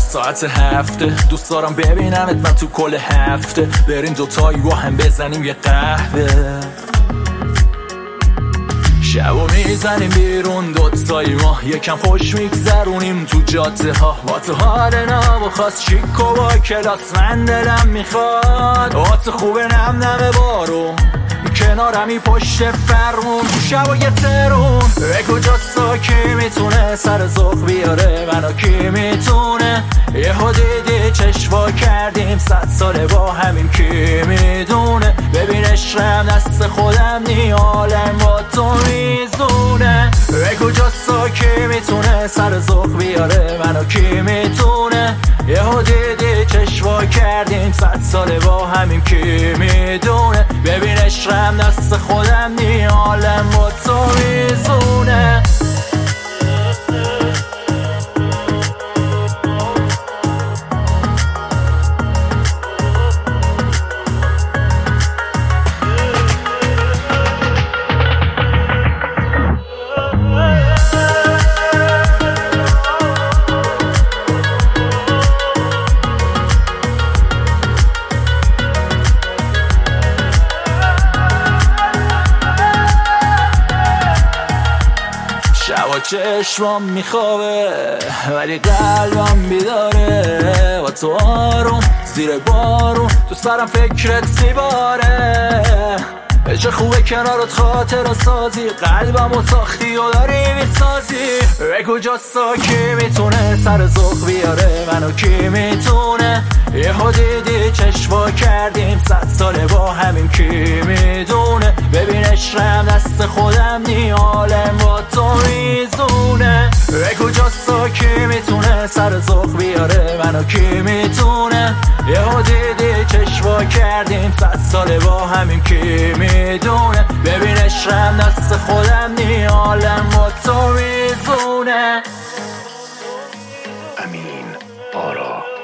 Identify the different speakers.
Speaker 1: ساعت 7 دوست دارم ببینمت من تو کل هفته، بریم دوتایی با هم بزنیم یه قهوه. شبو میزنیم بیرون دوتایی ما، یکم خوش میگذرونیم تو جاده ها. با تو حال نام خواست چیکو با کلاس، من دلم میخواد آت خوبه نم نم بارون، کنارمی پشت فرمون تو شبای ترون. به کجاستا کی میتونه سر ذوق بیاره منو، کی میتونه یه دیدی چشوا کردیم 100 ساله با همین، کی میدونه ببین عشقم دست خودم نی عالم با تو میزونه. به کجاستا کی میتونه سر ذوق بیاره منو، کی میتونه یه دیدی چشوا کردیم 100 ساله با همین، کی میدونه ببین عشقم دست خودم نی عالم با تو میزونه. شبا چشمام میخوابه ولی قلبم بیداره، با تو آروم زیر بارون تو سرم فکرت میباره. چه خوبه کنارت خاطر سازی، قلبم و ساختی و داری میسازی. به کجاستا کی میتونه سر ذوق بیاره منو، کی میتونه یه دیدی چشوا کردیم 100 ساله با همین، کی میدونه ببین عشقم دست خودم نی عالم با تو میزونه. به کجاستا کی میتونه سر ذوق بیاره منو، کی میتونه یه دیدی چشوا کردیم 100 ساله با همین، کی میدونه ببین عشقم دست خودم نی عالم با تو میزونه.
Speaker 2: امین آرا.